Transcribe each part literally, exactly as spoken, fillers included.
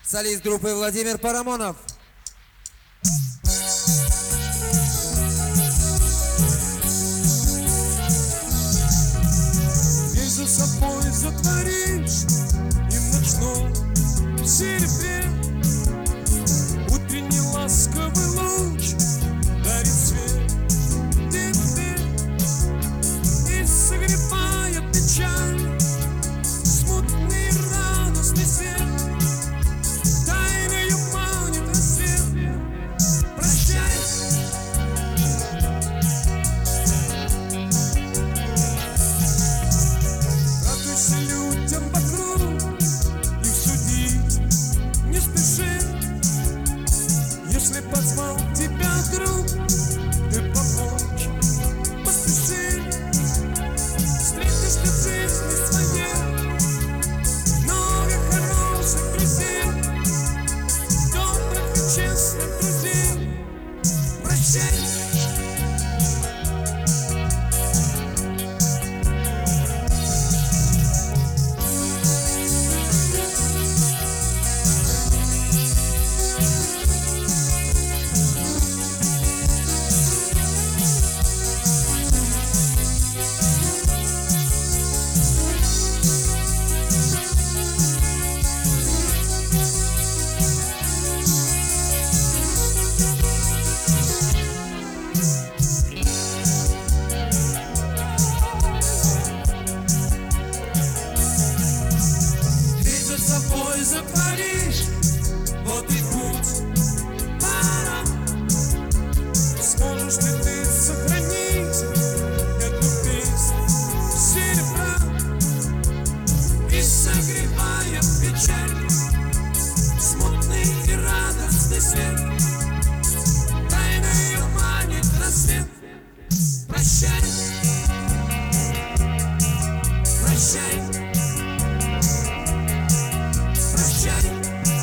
солист группы Владимир Парамонов. Дверь за собой затворишь, и в ночном серебре утренний ласковый луч дарит свет тебе и согревает печаль, смутный радостный свет, тайною манит рассвет. Прощай, радуйся людям вокруг, их судить не спеши. Если позвал тебя друг, ты помочь поспеши. Встретишь ты в жизни своей много хороших друзей, добрых и честных друзей. Прощай. Дверь за собой затворишь, вот и путь пора. Сможешь ли ты сохранить эту песню серебра и согревая печаль, смутный и радостный свет, тайною манит рассвет. Прощай, прощай, прощай,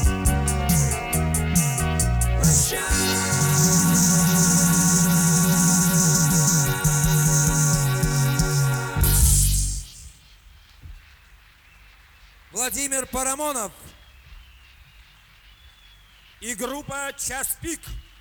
Владимир Парамонов. И группа «Час пик».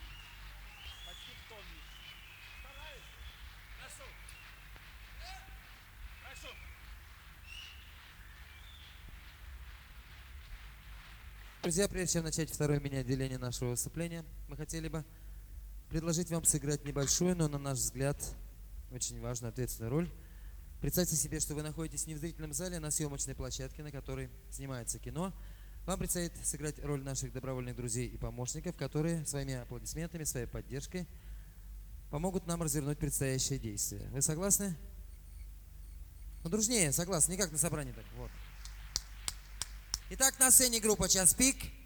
Друзья, прежде чем начать второе мини-отделение нашего выступления, мы хотели бы предложить вам сыграть небольшую, но, на наш взгляд, очень важную, ответственную роль. Представьте себе, что вы находитесь не в зрительном зале, а на съемочной площадке, на которой снимается кино. Вам предстоит сыграть роль наших добровольных друзей и помощников, которые своими аплодисментами, своей поддержкой помогут нам развернуть предстоящее действие. Вы согласны? Ну, дружнее, согласны, не как на собрании так. Вот. Итак, на сцене группа «Час пик».